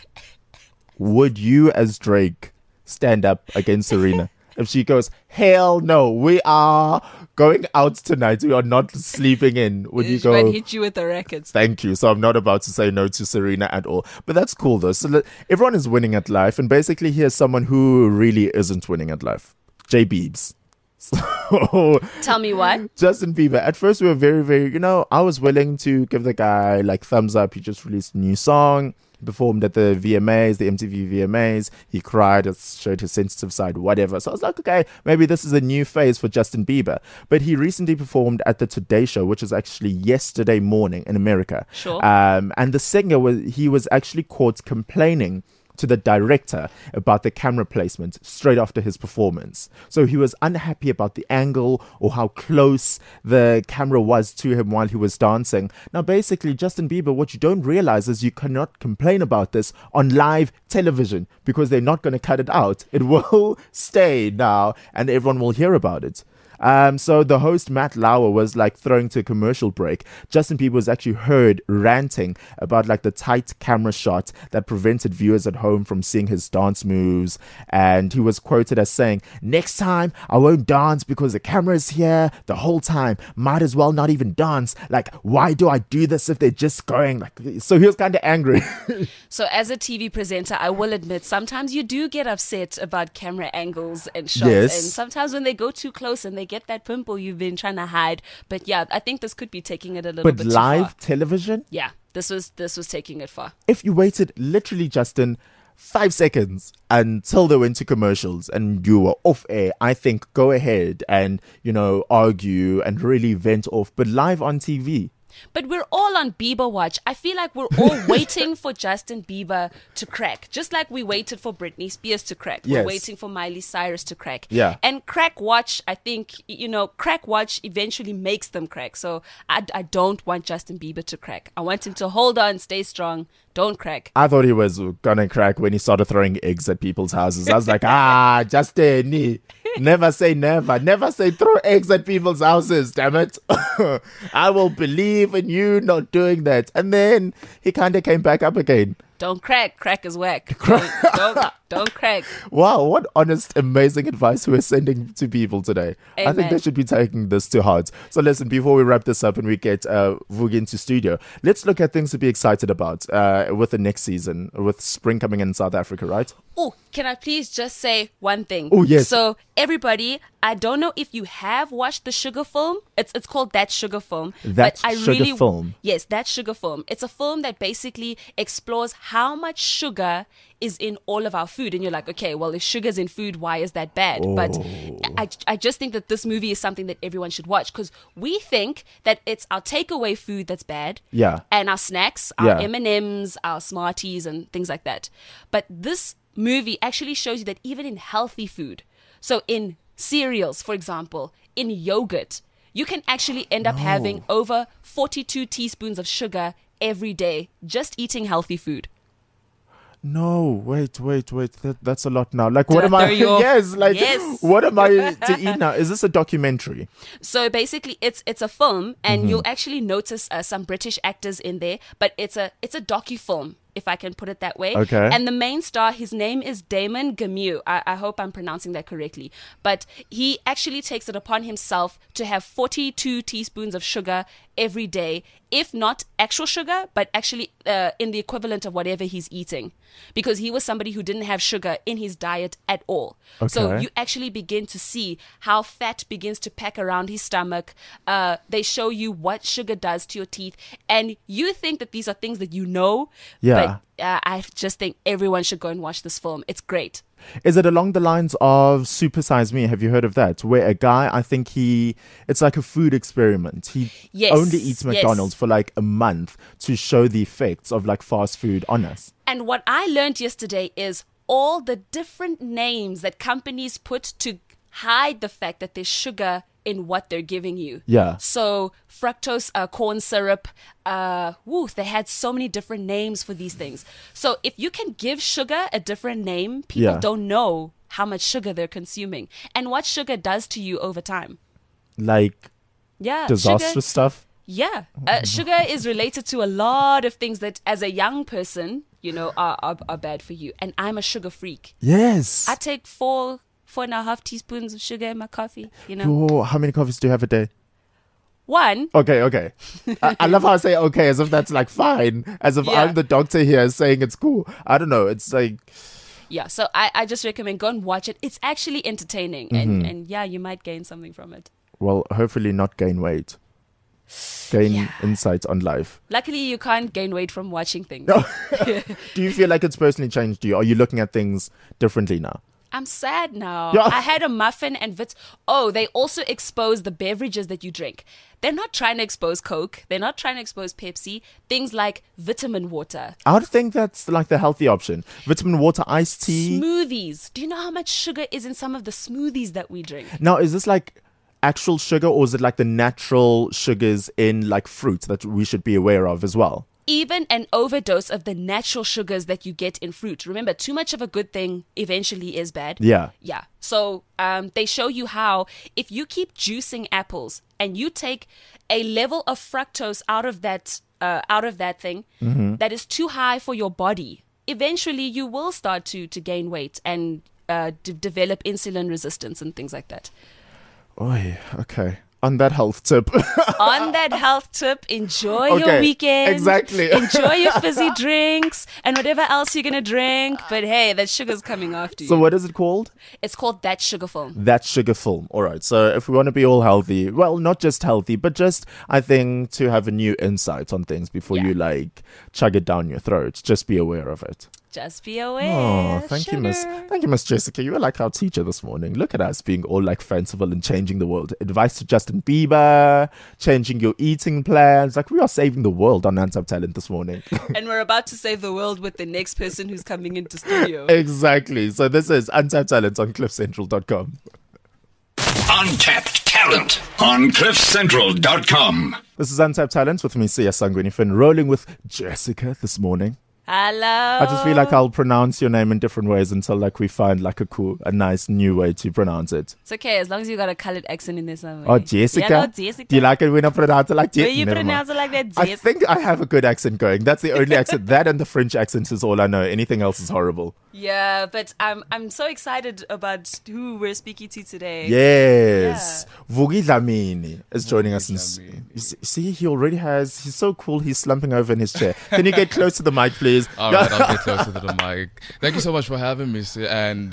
Would you, as Drake, stand up against Serena if she goes, hell no, we are going out tonight, we are not sleeping in? Would you She might go, hit you with the rackets. thank you? So I'm not about to say no to Serena at all. But that's cool though. So le- everyone is winning at life, and basically here's someone who really isn't winning at life. J Beebs. So Tell me what? Justin Bieber. At first, we were very, very, you know, I was willing to give the guy like thumbs up. He just released a new song. He performed at the V M As, the M T V V M As. He cried, it showed his sensitive side, whatever. So I was like, okay, maybe this is a new phase for Justin Bieber. But he recently performed at the Today Show, which was actually yesterday morning in America. Sure. Um, and the singer was, he was actually caught complaining to the director about the camera placement straight after his performance. So he was unhappy about the angle or how close the camera was to him while he was dancing. Now, basically, Justin Bieber, what you don't realize is you cannot complain about this on live television because they're not going to cut it out. It will stay now and everyone will hear about it. Um, so the host, Matt Lauer, was like throwing to a commercial break. Justin Bieber was actually heard ranting about like the tight camera shot that prevented viewers at home from seeing his dance moves. And he was quoted as saying, next time I won't dance because the camera is here the whole time. Might as well not even dance. Like, why do I do this if they're just going like, so he was kind of angry. So as a T V presenter, I will admit, sometimes you do get upset about camera angles and shots. Yes. And sometimes when they go too close and they get that pimple you've been trying to hide. But yeah, I think this could be taking it a little But bit too live far. television, Yeah, this was this was taking it far. if you waited literally, Justin, five seconds until they went to commercials and you were off air, I think go ahead and, you know, argue and really vent off. But live on T V, But we're all on Bieber watch. I feel like we're all waiting for Justin Bieber to crack. Just like we waited for Britney Spears to crack. Yes. We're waiting for Miley Cyrus to crack. Yeah. And crack watch, I think, you know, crack watch eventually makes them crack. So I, I don't want Justin Bieber to crack. I want him to hold on, stay strong, don't crack. I thought he was gonna crack when he started throwing eggs at people's houses. I was like, ah, Justin, never say never. Never say throw eggs at people's houses, damn it. I will believe in you not doing that. And then he kind of came back up again. Don't crack. Crack is whack. Don't, don't, don't crack. Wow, what honest, amazing advice we're sending to people today. I think Amen. they should be taking this to heart. So listen, before we wrap this up and we get uh, Vug into studio, let's look at things to be excited about uh, with the next season, with spring coming in South Africa, right? Oh, can I please just say one thing? Oh, yes. So everybody, I don't know if you have watched the Sugar film. It's it's called That Sugar Film. That but I Sugar really, Film? Yes, That Sugar Film. It's a film that basically explores how much sugar is in all of our food. And you're like, okay, well, if sugar's in food, why is that bad? Oh. But I, I just think that this movie is something that everyone should watch because we think that it's our takeaway food that's bad. Yeah. And our snacks, our Yeah. M and M's, our Smarties and things like that. But this movie actually shows you that even in healthy food, so in cereals, for example, in yogurt, you can actually end up having over forty-two teaspoons of sugar every day just eating healthy food. No, wait, wait, wait. That, that's a lot now. Like, Did what I am I? throw you off? Yes, like, Yes. what am I to eat now? Is this a documentary? So basically, it's it's a film, and you'll actually notice uh, some British actors in there. But it's a it's a docu-film, if I can put it that way. Okay. And the main star, his name is Damon Gameau. I, I hope I'm pronouncing that correctly. But he actually takes it upon himself to have forty-two teaspoons of sugar every day, if not actual sugar, but actually uh, in the equivalent of whatever he's eating. Because he was somebody who didn't have sugar in his diet at all. So Okay. you actually begin to see how fat begins to pack around his stomach. Uh, they show you what sugar does to your teeth. And you think that these are things that you know. Yeah. But uh, I just think everyone should go and watch this film. It's great. Is it along the lines of Super Size Me? Have you heard of that? Where a guy, I think he, it's like a food experiment. He Yes, only eats yes. McDonald's for like a month to show the effects of like fast food on us. And what I learned yesterday is all the different names that companies put to hide the fact that there's sugar in what they're giving you. Yeah. So fructose uh, corn syrup, uh, woo, they had so many different names for these things. So if you can give sugar a different name, people Yeah. don't know how much sugar they're consuming and what sugar does to you over time. Like Yeah. disastrous sugar, stuff. yeah. Uh, sugar is related to a lot of things that as a young person, you know, are, are, are bad for you. And I'm a sugar freak. Yes. I take four, four and a half teaspoons of sugar in my coffee, you know. Oh, how many coffees do you have a day? One, Okay, okay. I, I love how I say okay as if that's like fine. As if Yeah. I'm the doctor here saying it's cool. I don't know. It's like, yeah. So I, I just recommend go and watch it. It's actually entertaining. Mm-hmm. And, and yeah, you might gain something from it. well, hopefully not gain weight. Gain Yeah. insights on life. Luckily, you can't gain weight from watching things. Do you feel like it's personally changed you? Are you looking at things differently now? I'm sad now. Yeah. I had a muffin and vit. Oh, they also expose the beverages that you drink. They're not trying to expose Coke. They're not trying to expose Pepsi. Things like vitamin water, I would think that's like the healthy option. Vitamin water, iced tea. smoothies. Do you know how much sugar is in some of the smoothies that we drink? Now, is this like actual sugar or is it like the natural sugars in like fruit that we should be aware of as well? Even an overdose of the natural sugars that you get in fruit. Remember, too much of a good thing eventually is bad. Yeah. Yeah. So um, they show you how if you keep juicing apples and you take a level of fructose out of that uh, out of that thing that is too high for your body, eventually you will start to to gain weight and uh, de- develop insulin resistance and things like that. Oy, okay. On that health tip. On that health tip, enjoy your Okay, weekend. exactly. Enjoy your fizzy drinks and whatever else you're going to drink. But hey, that sugar's coming after you. So what is it called? It's called That Sugar Film. That Sugar Film. All right. So if we want to be all healthy, well, not just healthy, but just, I think, to have a new insight on things before Yeah. you like chug it down your throat. Just be aware of it. Just be aware. Oh, thank you, Miss. Sugar. Thank you, Miss Jessica. You were like our teacher this morning. Look at us being all like fanciful and changing the world. Advice to Justin Bieber, changing your eating plans. Like we are saving the world on Untapped Talent this morning. And we're about to save the world with the next person who's coming into studio. Exactly. So this is Untapped Talent on cliff central dot com. Untapped talent on cliff central dot com. This is Untapped Talent with me, Sia Sangweni Finn, rolling with Jessica this morning. Hello. I just feel like I'll pronounce your name in different ways until like we find like a cool, a nice new way to pronounce it. It's okay as long as you got a colored accent in there somewhere. Oh, Jessica. Yeah, no, Jessica. Do you like it when I pronounce it like Will Jessica? you pronounce it like that, I Jess? think I have a good accent going. That's the only accent. That and the French accent is all I know. Anything else is horrible. Yeah, but I'm I'm so excited about who we're speaking to today. Yes. Vugi Dlamini is joining us. In, s- you see- see, he already has, he's so cool, he's slumping over in his chair. Can you get close to the mic, please? All right, I'll get closer to the mic. Thank you so much for having me, sis. And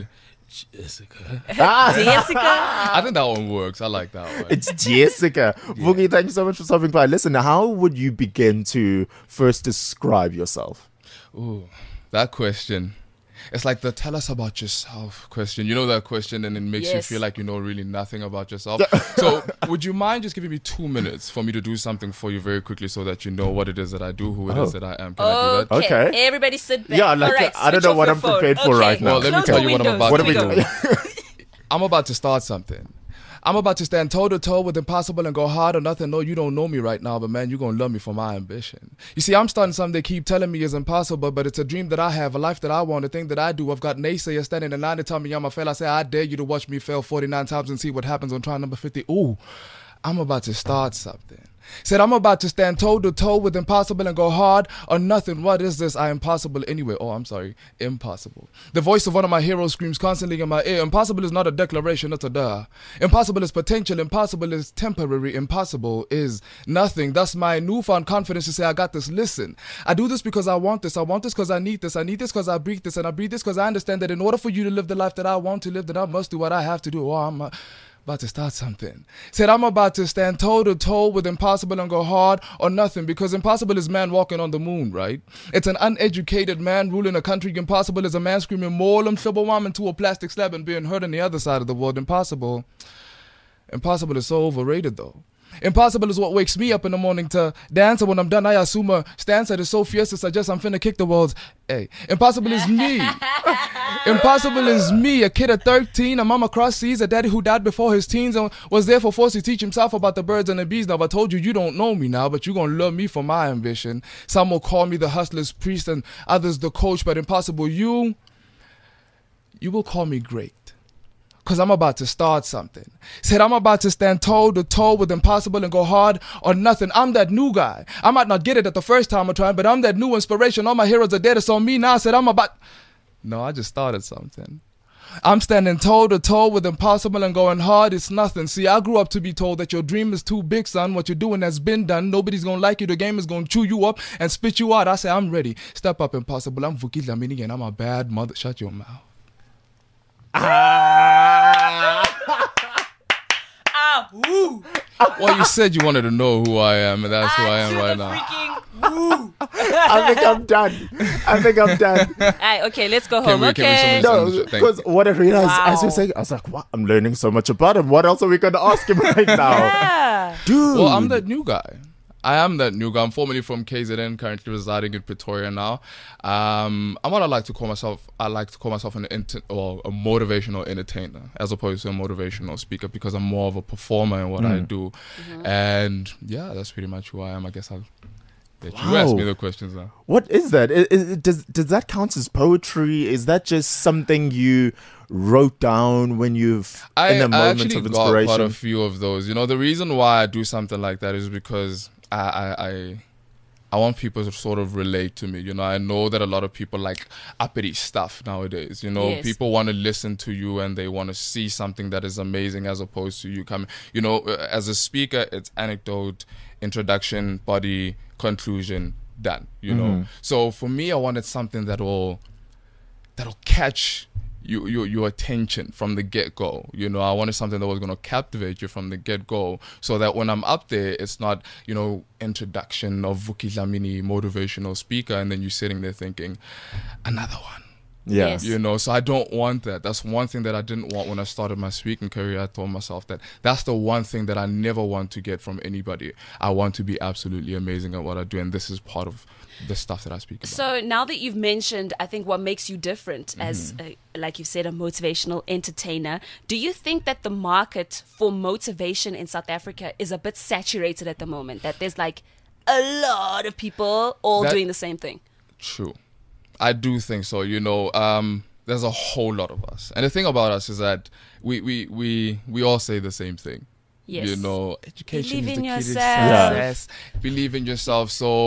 Jessica. Jessica. I think that one works. I like that one. It's Jessica. Vuki, thank you so much for stopping by. Listen, how would you begin to first describe yourself? Ooh, that question. It's like the tell us about yourself question. You know that question, and it makes you Yes. feel like you know really nothing about yourself. So would you mind just giving me two minutes for me to do something for you very quickly so that you know what it is that I do, who it is that I am? Can I do that? Okay. Okay. Everybody sit back. Yeah, like, All right, I don't switch know off what your I'm phone. prepared for Okay. right now. Well, let me Close tell the you what I'm windows. about What to are we do. doing? I'm about to start something. I'm about to stand toe to toe with impossible and go hard or nothing. No, you don't know me right now, but man, you're going to love me for my ambition. You see, I'm starting something they keep telling me is impossible, but it's a dream that I have, a life that I want, a thing that I do. I've got naysayers standing in line to tell me I'm a fail. I say, I dare you to watch me fail forty-nine times and see what happens on try number fifty. Ooh, I'm about to start something. Said I'm about to stand toe to toe with impossible and go hard or nothing. What is this? I impossible anyway. Oh, I'm sorry. Impossible. The voice of one of my heroes screams constantly in my ear. Impossible is not a declaration, it's a duh. Impossible is potential. Impossible is temporary. Impossible is nothing. Thus my newfound confidence to say I got this. Listen, I do this because I want this. I want this because I need this. I need this because I breathe this. And I breathe this because I understand that in order for you to live the life that I want to live, that I must do what I have to do. Oh, I'm a about to start something. Said I'm about to stand toe to toe with impossible and go hard or nothing, because impossible is man walking on the moon, right? It's an uneducated man ruling a country. Impossible is a man screaming more and flibberwam into a plastic slab and being heard on the other side of the world. Impossible. Impossible is so overrated though. Impossible is what wakes me up in the morning to dance, and when I'm done, I assume a stance that is so fierce to suggest I'm finna kick the walls. Hey, impossible is me. Impossible is me, a kid at thirteen, a mama cross seas, a daddy who died before his teens and was therefore forced to teach himself about the birds and the bees. Now, I told you, you don't know me now, but you're gonna love me for my ambition. Some will call me the hustler's priest and others the coach, but impossible, you, you will call me great. Because I'm about to start something. Said I'm about to stand toe to toe with impossible and go hard or nothing. I'm that new guy. I might not get it at the first time I try, but I'm that new inspiration. All my heroes are dead. It's on me now. I said I'm about... No, I just started something. I'm standing toe to toe with impossible and going hard. It's nothing. See, I grew up to be told that your dream is too big, son. What you're doing has been done. Nobody's going to like you. The game is going to chew you up and spit you out. I say I'm ready. Step up, impossible. I'm Vuki Dlamini and I'm a bad mother. Shut your mouth. Ah. Ah, woo. Well, you said you wanted to know who I am, and that's who I am to right the now. freaking woo. I think I'm done. I think I'm done. Alright, okay, let's go Can home. we- can we Okay. sum No, this up? Thank because what I realized as you Wow. saying, I was like, "What? I'm learning so much about him. What else are we going to ask him right now, Yeah. dude?" Well, I'm that new guy. I am that new guy. I'm formerly from K Z N, currently residing in Pretoria now. Um, I'm what I like to call myself. I like to call myself an inter- or a motivational entertainer, as opposed to a motivational speaker, because I'm more of a performer in what I do. And yeah, that's pretty much who I am. I guess I'll let you ask me Wow. the questions now. What is that? I- I- does does that count as poetry? Is that just something you wrote down when you've I, in a I moment actually of got quite a inspiration? few of those. You know, the reason why I do something like that is because I, I, I, I want people to sort of relate to me. You know, I know that a lot of people like uppity stuff nowadays. You know, Yes. people want to listen to you and they want to see something that is amazing, as opposed to you coming. You know, uh, as a speaker, it's anecdote, introduction, body, conclusion, done. You know, so for me, I wanted something that will that'll catch you, your your attention from the get-go. You know, I wanted something that was going to captivate you from the get-go, so that when I'm up there, it's not, you know, introduction of Vuki Dlamini, motivational speaker, and then you're sitting there thinking, another one. Yeah. Yes. You know, so I don't want that. That's one thing that I didn't want when I started my speaking career. I told myself that that's the one thing that I never want to get from anybody. I want to be absolutely amazing at what I do, and this is part of the stuff that I speak about. So now that you've mentioned, I think what makes you different Mm-hmm. as, uh, like you said, a motivational entertainer, do you think that the market for motivation in South Africa is a bit saturated at the moment? That there's like a lot of people all That- doing the same thing? True. I do think so. You know, um, there's a whole lot of us. And the thing about us is that we, we, we, we all say the same thing. Yes. You know, education Believe is in the key to yourself. Yeah. success. Believe in yourself. So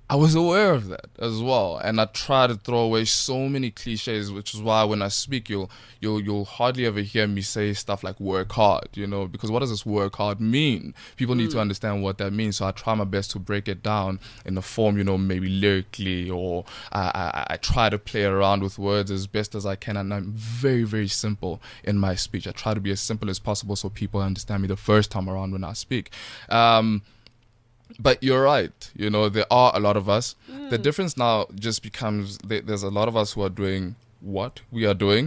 I was aware of that as well, and I try to throw away so many cliches, which is why when I speak, you'll you'll you'll hardly ever hear me say stuff like "work hard," you know, because what does this "work hard" mean? People need to understand what that means. So I try my best to break it down in the form, you know, maybe lyrically, or I, I, I try to play around with words as best as I can, and I'm very very simple in my speech. I try to be as simple as possible so people understand me the first time around when I speak. Um, But you're right. You know, there are a lot of us. Mm. The difference now just becomes th- there's a lot of us who are doing what we are doing.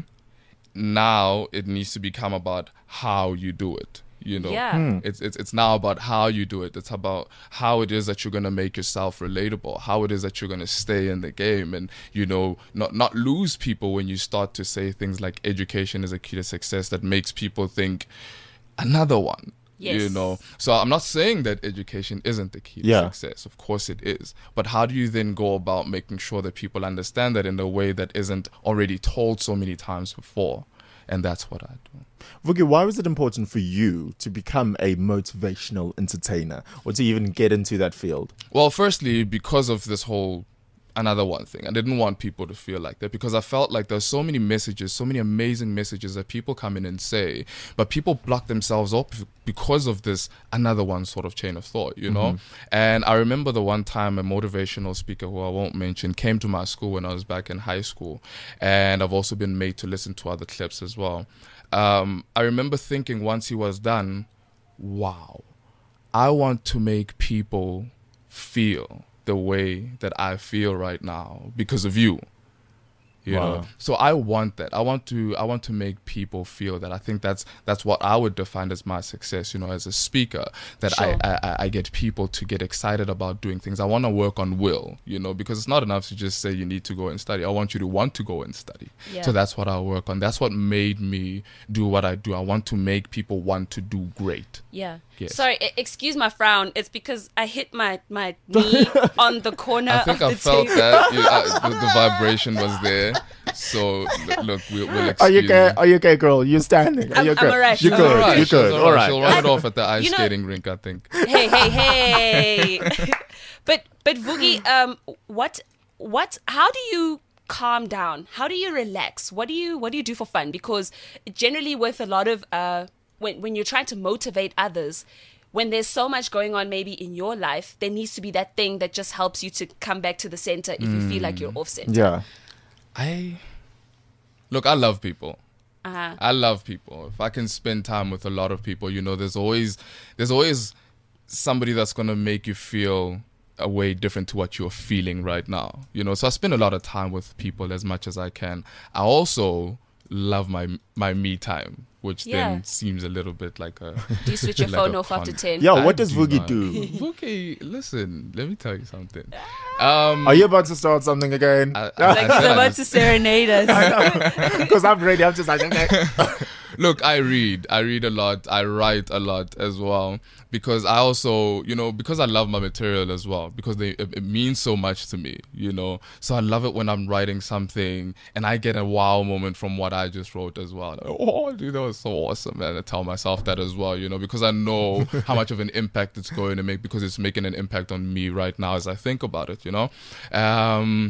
Now it needs to become about how you do it. You know, yeah. mm. it's it's it's now about how you do it. It's about how it is that you're gonna make yourself relatable. How it is that you're gonna stay in the game, and you know, not not lose people when you start to say things like education is a key to success. That makes people think another one. Yes. You know, so I'm not saying that education isn't the key to Yeah. success. Of course it is. But how do you then go about making sure that people understand that in a way that isn't already told so many times before? And that's what I do. Vuki, why was it important for you to become a motivational entertainer or to even get into that field? Well, firstly, because of this whole another one thing. I didn't want people to feel like that because I felt like there's so many messages, so many amazing messages that people come in and say, but people block themselves up because of this another one sort of chain of thought, you know? Mm-hmm. And I remember the one time a motivational speaker who I won't mention came to my school when I was back in high school. And I've also been made to listen to other clips as well. Um, I remember thinking once he was done, wow, I want to make people feel the way that I feel right now because of you. You Wow. know, so I want that. I want to. I want to make people feel that. I think that's that's what I would define as my success. You know, as a speaker, that Sure. I, I I get people to get excited about doing things. I want to work on will. You know, because it's not enough to just say you need to go and study. I want you to want to go and study. Yeah. So that's what I work on. That's what made me do what I do. I want to make people want to do great. Yeah. Yes. Sorry, e- excuse my frown. It's because I hit my, my knee on the corner I think of I the felt table. that you, uh, the, the vibration was there. So l- look, we'll, we'll excuse Are you okay? you. Are you okay, girl? You standing? Are I'm- you I'm okay? alright. You I'm good? Alright, You she's good? alright. All right. She'll run it off at the ice You know- skating rink, I think. Hey, hey, hey. but but Vuki, um, what what? How do you calm down? How do you relax? What do you what do you do for fun? Because generally, with a lot of uh, when when you're trying to motivate others. When there's so much going on maybe in your life, there needs to be that thing that just helps you to come back to the center if you feel like you're off center. Yeah. I look. I love people. Uh-huh. I love people. If I can spend time with a lot of people, you know, there's always there's always somebody that's gonna make you feel a way different to what you're feeling right now. You know, so I spend a lot of time with people as much as I can. I also love my my me time, which Yeah. then seems a little bit like a. Do you switch your like phone a off after con- ten? Yeah, I what does do Vuki not. do? Vuki, listen, let me tell you something. Um, Are you about to start something again? I- I- Like I he's said I about just- to serenade us. Because I'm ready. I'm just like, okay. Look, I read. I read a lot. I write a lot as well because I also, you know, because I love my material as well because they it, it means so much to me, you know. So I love it when I'm writing something and I get a wow moment from what I just wrote as well. Like, oh, dude, that was so awesome, and I tell myself that as well, you know, because I know how much of an impact it's going to make because it's making an impact on me right now as I think about it, you know. Um,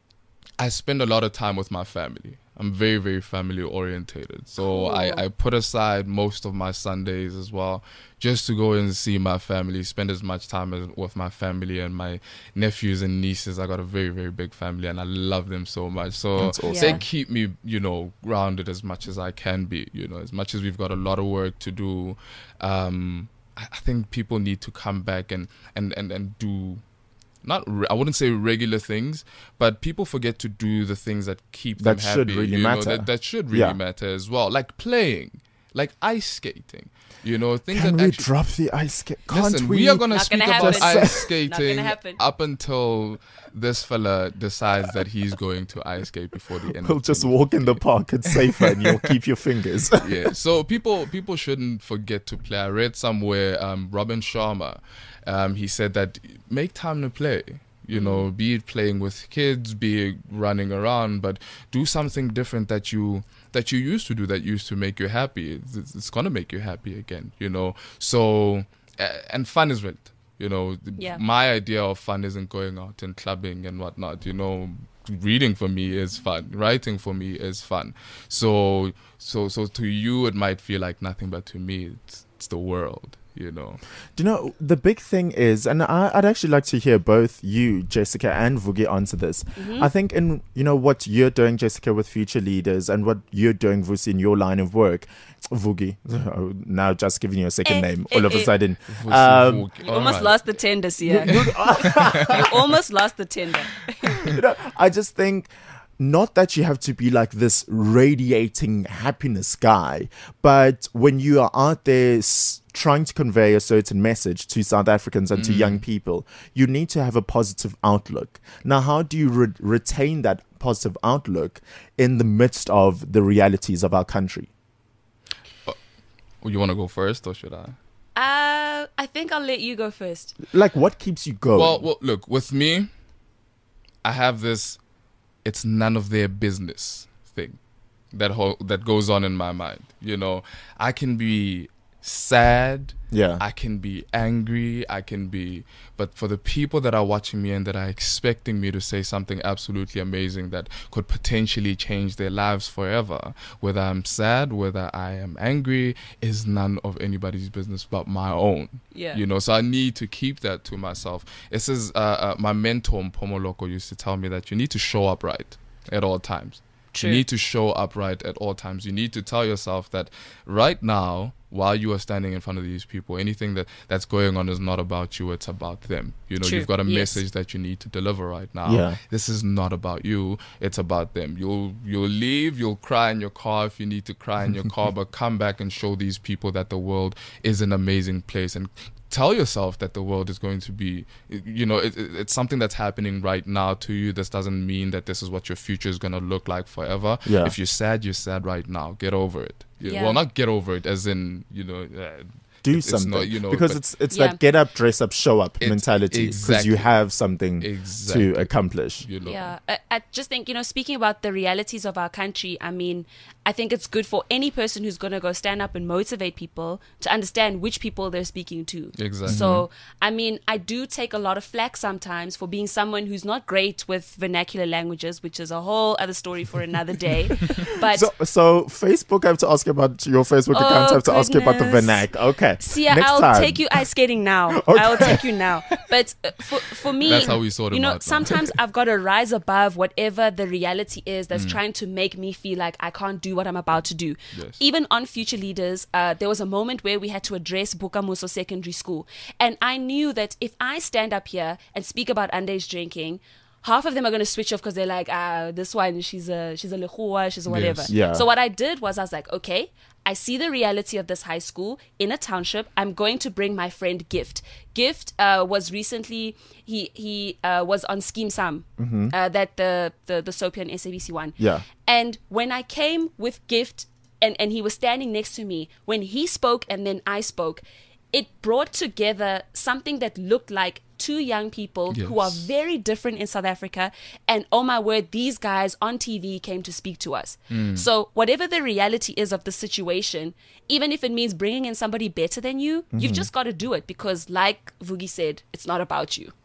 I spend a lot of time with my family. I'm very, very family orientated. So Cool. I, I put aside most of my Sundays as well just to go and see my family, spend as much time as, with my family and my nephews and nieces. I got a very, very big family and I love them so much. So That's awesome. they Yeah. keep me, you know, grounded as much as I can be, you know, as much as we've got a lot of work to do. Um, I I think people need to come back and, and, and, and do... Not, re- I wouldn't say regular things, but people forget to do the things that keep them That happy. should really you know, matter. that, that should really Yeah. matter as well. Like playing, like ice skating. You know, things Can that we actually. drop the ice skate? Can't Listen, we? we are gonna Not speak gonna about happen. ice Not skating gonna happen. up until this fella decides that he's going to ice skate before the end. We'll of just twenty walk in the fifteen. park. It's safer and you'll keep your fingers. Yeah, so people people shouldn't forget to play. I read somewhere um, Robin Sharma, um, he said that make time to play. You know, be it playing with kids, be it running around, but do something different that you that you used to do that used to make you happy. It's, it's, it's gonna make you happy again. You know, so uh, and fun is it. You know, th- Yeah. my idea of fun isn't going out and clubbing and whatnot. You know, reading for me is fun. Writing for me is fun. So, so, so to you, it might feel like nothing, but to me, it's, it's the world. You know. Do you know, the big thing is, and I, I'd actually like to hear both you, Jessica, and Vugi answer this. Mm-hmm. I think in, you know, what you're doing, Jessica, with Future Leaders, and what you're doing, Vusi, in your line of work, Vugi, now just giving you a second Eh, name, eh, all of a eh. sudden. Vusi, Um, Vuki. You almost Alright. lost the tender, Sia. You almost lost the tender. you know, I just think, not that you have to be like this radiating happiness guy, but when you are out there s- trying to convey a certain message to South Africans and to young people, you need to have a positive outlook. Now, how do you re- retain that positive outlook in the midst of the realities of our country? Well, you want to go first, or should I? Uh, I think I'll let you go first. Like, what keeps you going? Well, well, look, with me, I have this "it's none of their business" thing that ho- that goes on in my mind. You know, I can be sad, Yeah. I can be angry, I can be, but for the people that are watching me and that are expecting me to say something absolutely amazing that could potentially change their lives forever, whether I'm sad, whether I am angry, is none of anybody's business but my own. Yeah. You know, so I need to keep that to myself. This is uh, uh, my mentor Mpomo Loko used to tell me that you need to show up right at all times. True. You need to show up right at all times. You need to tell yourself that right now, while you are standing in front of these people, anything that, that's going on is not about you, it's about them. You know, True. you've got a Yes. message that you need to deliver right now. Yeah. This is not about you, it's about them. You'll you'll leave, you'll cry in your car if you need to cry in your car, but come back and show these people that the world is an amazing place, and tell yourself that the world is going to be, you know, it, it, it's something that's happening right now to you. This doesn't mean that this is what your future is going to look like forever. Yeah. If you're sad, you're sad right now. Get over it. You- Yeah. Well, not get over it as in, you know, uh, Do it's something. not, you know, because but it's it's Yeah. that get up, dress up, show up It- mentality. Because exactly. you have something Exactly. to accomplish. you know. Yeah, I, I just think, you know, speaking about the realities of our country, I mean, I think it's good for any person who's going to go stand up and motivate people to understand which people they're speaking to. Exactly. So, I mean, I do take a lot of flack sometimes for being someone who's not great with vernacular languages, which is a whole other story for another day. But So, so Facebook, I have to ask you about your Facebook account. I Oh, have to ask you about the goodness. vernac. Okay. Sia, Next I'll time. take you ice skating now. I'll take you now. But uh, for for me, That's how we sort you him know, out now. sometimes I've got to rise above whatever the reality is Mm. that's trying to make me feel like I can't do what I'm about to do. Yes. Even on Future Leaders, uh, there was a moment where we had to address Bukamuso Secondary School, and I knew that if I stand up here and speak about underage drinking, half of them are going to switch off because they're like, ah, this one, she's a she's a lehua, she's a whatever. Yes. Yeah. So what I did was I was like, okay, I see the reality of this high school in a township. I'm going to bring my friend Gift. Gift uh, was recently, he he uh, was on Scheme Sam, uh, that the, the, the Soapy on S A B C one. Yeah. And when I came with Gift and, and he was standing next to me, when he spoke and then I spoke, it brought together something that looked like two young people who are Yes. very different in South Africa, and oh my word, these guys on T V came to speak to us. So whatever the reality is of the situation, even if it means bringing in somebody better than you, you've just got to do it, because like Vugi said, it's not about you.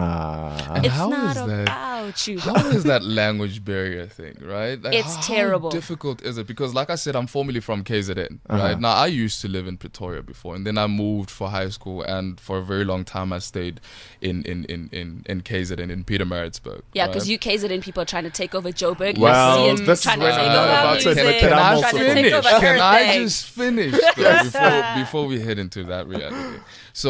Ah. And It's how not is that? about you. How is that language barrier thing, right? Like, It's how terrible. difficult is it? Because, like I said, I'm formerly from K Z N, Uh-huh. right? Now, I used to live in Pretoria before, and then I moved for high school, and for a very long time, I stayed in in in in, in K Z N in Pietermaritzburg. Yeah, because right? you K Z N people are trying to take over Joburg. Well, you see it this is trying to when take I'm over about to music, admit that Can I'm I also trying to from take finish? over Can I everything. just finish though, before before we head into that reality?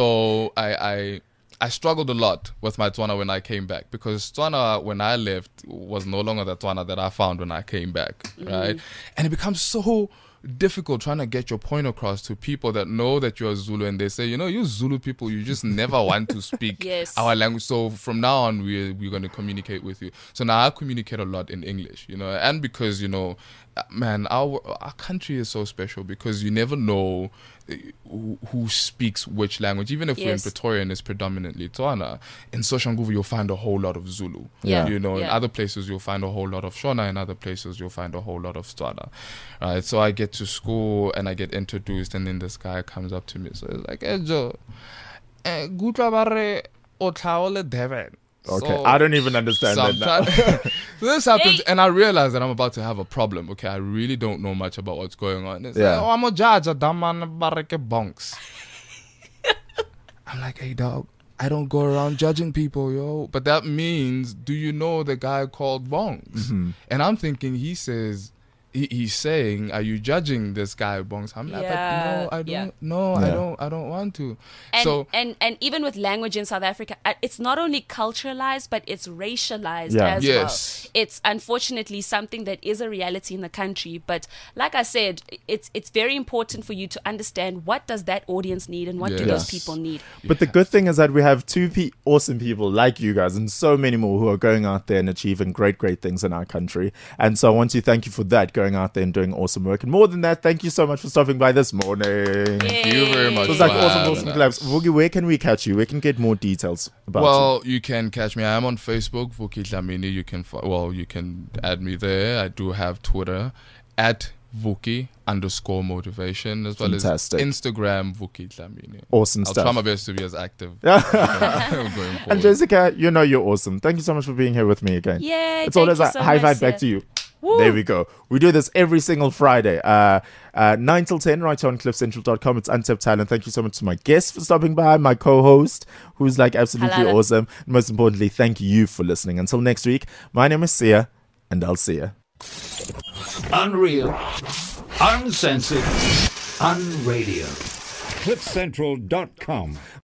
So I I I struggled a lot with my Tswana when I came back, because Tswana when I left was no longer the Tswana that I found when I came back, right? And it becomes so difficult trying to get your point across to people that know that you're Zulu, and they say, you know, you Zulu people, you just never want to speak Yes. our language. So from now on, we're, we're going to communicate with you. So now I communicate a lot in English, you know, and because, you know, man, our our country is so special, because you never know uh, who, who speaks which language. Even if we're in Yes. Pretoria and it's predominantly Tswana, in Soshanguve you'll find a whole lot of Zulu. Yeah. You know, in Yeah. other places you'll find a whole lot of Shona, in other places you'll find a whole lot of Tswana. Right? So I get to school and I get introduced, and then this guy comes up to me, so it's like, hey Joe, eh, gutla ba re o tlhaole Durban. Okay, So- I don't even understand so that I'm now. trying- so this happens, and I realize that I'm about to have a problem. Okay, I really don't know much about what's going on. It's Yeah. like, oh, I'm a judge, a daman bareke bonks. I'm like, hey, dog, I don't go around judging people, yo. But that means, do you know the guy called Bongs? Mm-hmm. And I'm thinking he says, he, he's saying, are you judging this guy Bongs? I'm like, Yeah, no, I don't, yeah. no, I Yeah. don't, I don't want to. And, so and and even with language in South Africa, uh, it's not only culturalized, but it's racialized Yeah. as Yes. well. It's unfortunately something that is a reality in the country. But like I said, it's it's very important for you to understand what does that audience need and what do those Yes. people need. But the good thing is that we have two pe- awesome people like you guys and so many more who are going out there and achieving great, great things in our country. And so I want to thank you for that, going out there and doing awesome work. And more than that, thank you so much for stopping by this morning. thank you very much. It was like for awesome, having awesome us. claps. Vuki, where can we catch you? Where can we get more details about Well, you can catch me. I am on Facebook, Vuki Dlamini. You can, fo- well, you can add me there. I do have Twitter at Vuki underscore motivation, as well Fantastic. as Instagram Vuki Dlamini. Awesome I'll stuff. try my best to be as active going forward. And Jessica, you know you're awesome. Thank you so much for being here with me again. Yay, It's thank always you a so high much, five back Sia. to you. Woo. There we go. We do this every single Friday, uh, uh, nine till ten, right here on cliff central dot com. It's Untapped Talent. Thank you so much to my guest for stopping by, my co-host, who's like absolutely Halala. awesome. And most importantly, thank you for listening. Until next week, my name is Sia, and I'll see you. Unreal. Uncensored. Unradio. cliff central dot com.